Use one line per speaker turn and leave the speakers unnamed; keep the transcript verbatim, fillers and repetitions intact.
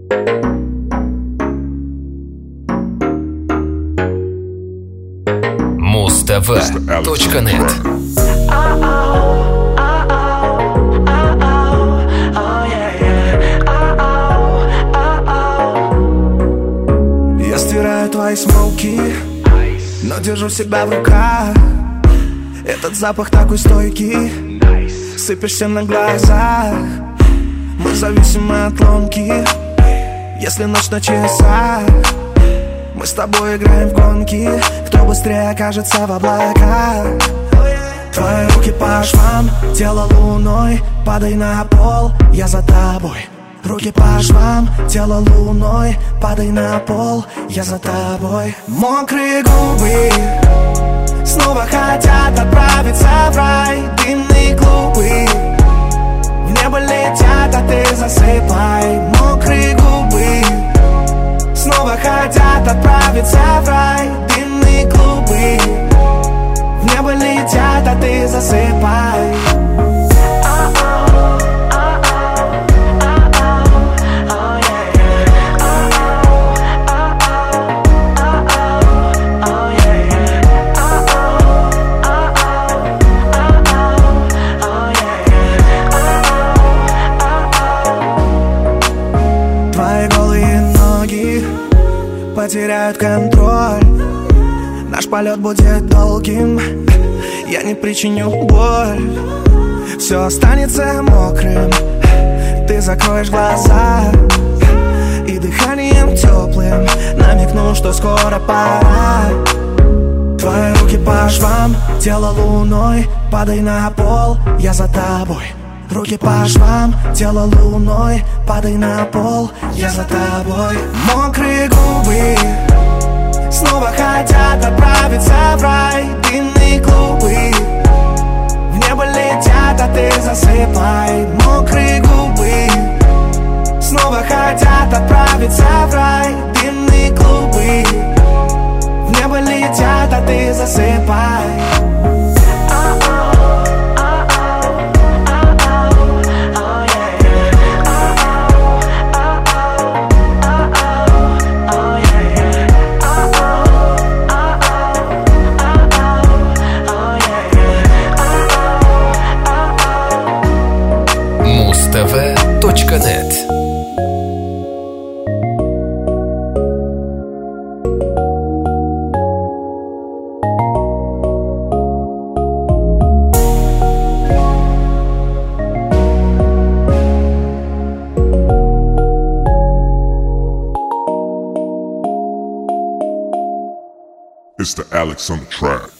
муз тэ вэ точка нет.
Я стираю твои смолки, но держу себя в руках. Этот запах такой стойкий, сыпешься на глазах. Мы зависимы от ломки, если ночь на часах. Мы с тобой играем в гонки, кто быстрее окажется в облаках. Твои руки по швам, тело луной, падай на пол, я за тобой. Руки по швам, тело луной, падай на пол, я за тобой. Мокрые губы снова хотят отправиться в рай. Дымные клубы в небо летят, а ты засыпай. Мокрые губы снова хотят отправиться в рай. Дымные клубы в небо летят, а ты засыпай. Потеряют контроль, наш полет будет долгим. Я не причиню боль, все останется мокрым. Ты закроешь глаза и дыханием теплым намекну, что скоро пора. Твои руки по швам, тело луной, падай на пол, я за тобой. Руки по швам, тело луной, падай на пол, я за тобой. Мокрые губы снова хотят отправиться в рай. Дымные клубы в небо летят, а ты засыпай. Мокрые губы снова хотят отправиться в рай. Дымные клубы в небо летят, а ты засыпай.
муз тэ вэ точка нет.
It's the Alex on the track.